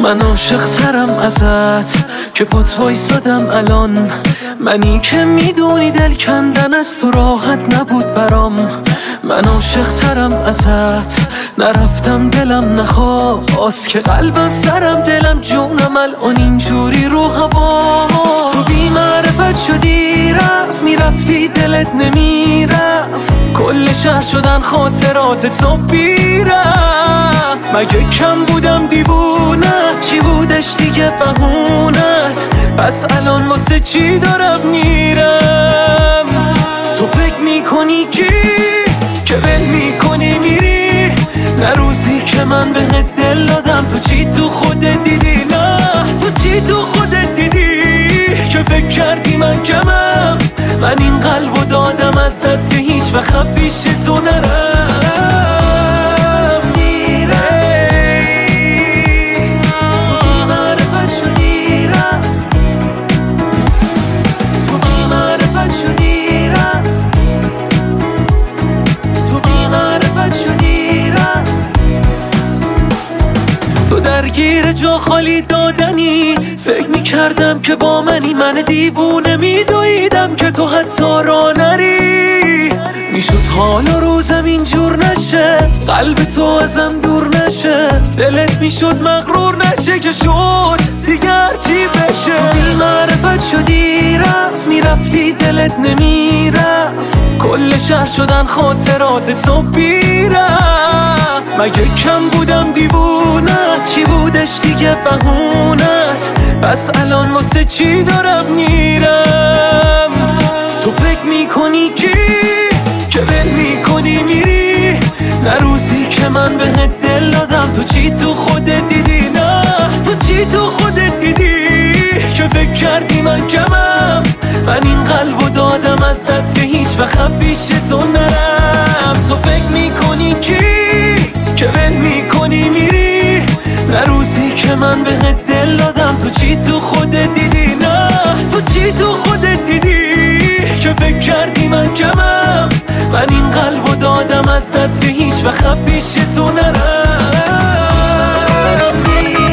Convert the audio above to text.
من عاشق ترم ازت که پات وایسادم الان، منی که میدونی دل کندن از تو راحت نبود برام. من عاشق ترم ازت، نرفتم دلم نخواست که قلبم سرم دلم جونم الان اینجوری رو هوا. تو بی معرفت شدی رفت میرفتی دلت نمیرفت، کل شهر شدن خاطرات تو بیرم. مگه کم بودم دیوونت، چی بودش دیگه بهونت؟ پس الان واسه چی دارم میرم؟ تو فکر میکنی که ول میکنی میری، نه روزی که من بهت دل دادم تو چی تو خودت دیدی؟ نه تو چی تو خودت دیدی که فکر کردی من کمم؟ من این قلبو دادم از دست که هیچ وقت پیش تو نرم. درگیر جا خالی دادنی، فکر میکردم که با منی، من دیوونه میدویدم که تو حتی را نری. میشد حال و روزم اینجور نشه، قلب تو ازم دور نشه، دلت میشد مغرور نشه که شد دیگر چی بشه. تو بی معرفت شدی رفت میرفتی دلت نمیرفت، کل شهر شدن خاطرات تو بیرم. مگه کم بودم دیوونت، چی بودش دیگه بهونت؟ پس الان واسه چی دارم میرم؟ تو فکر میکنی که ول میکنی میری، نه روزی که من بهت دل دادم تو چی تو خودت دیدی؟ نه تو چی تو خودت دیدی که فکر کردی من کمم؟ من این قلبو دادم از دست که هیچ وقت پیش تو نرم. تو فکر میکنی که ول میکنی میری، نه روزی که من بهت دل دادم تو چی تو خودت دیدی؟ نه تو چی تو خودت دیدی که فکر کردی من کمم؟ من این قلبو دادم از دست که هیچ وقت پیش تو نرم.